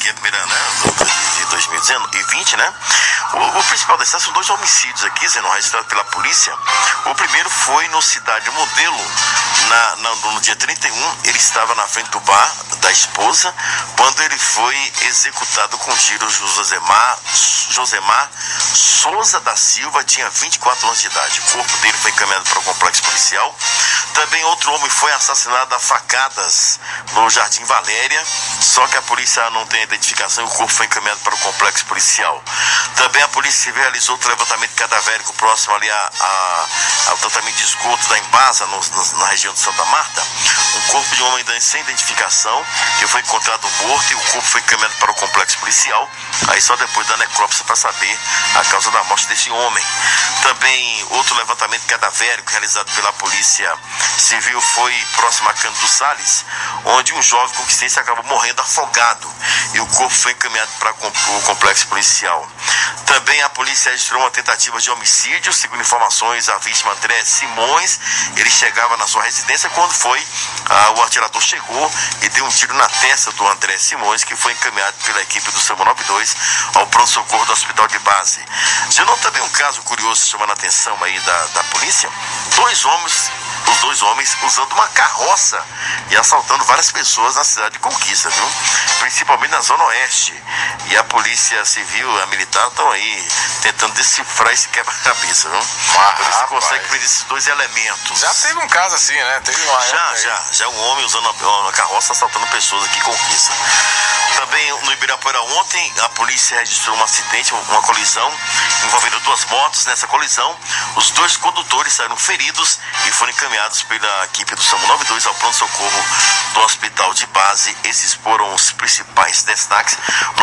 dia 1º, né, de 2020, né? O principal desse são 2 homicídios aqui, sendo registrados pela polícia. O primeiro foi no Cidade Modelo, no dia 31, ele estava na frente do bar da esposa, quando ele foi executado com tiros. Josemar Souza da Silva tinha 24 anos de idade. O corpo dele foi encaminhado para o complexo policial. Também outro homem foi assassinado a facadas no Jardim Valéria, só que a polícia não tem identificação e o corpo foi encaminhado para o complexo policial. Também a polícia civil realizou outro levantamento cadavérico próximo ali ao tratamento de esgoto da Embasa, na região de Santa Marta. Um corpo de um homem sem identificação, que foi encontrado morto, e o corpo foi encaminhado para o complexo policial, aí só depois da necrópsia para saber a causa da morte desse homem. Também outro levantamento cadavérico realizado pela polícia civil foi próximo a Cândido Salles, onde um jovem conquistense acabou morrendo afogado e o corpo foi encaminhado para o complexo policial. Também a polícia registrou uma tentativa de homicídio. Segundo informações, a vítima André Simões, ele chegava na sua residência quando o atirador chegou e deu um tiro na testa do André Simões, que foi encaminhado pela equipe do SAMU 92 ao pronto-socorro do hospital de base. Gerou também um caso curioso chamando a atenção aí da polícia. Os dois homens usando uma carroça e assaltando várias pessoas na cidade de Conquista, viu? Principalmente na Zona Oeste. E a polícia civil e a militar estão aí tentando decifrar esse quebra-cabeça, viu? Eles conseguem prender esses 2 elementos. Já teve um caso assim, né? Teve uma Já um homem usando uma carroça assaltando pessoas aqui em Conquista. Também no Ibirapuera ontem, a polícia registrou um acidente, uma colisão, envolvendo 2 motos. Nessa colisão, os 2 condutores saíram feridos e foram encaminhados pela equipe do SAMU 92 ao pronto-socorro do hospital de base. Esses foram os principais destaques.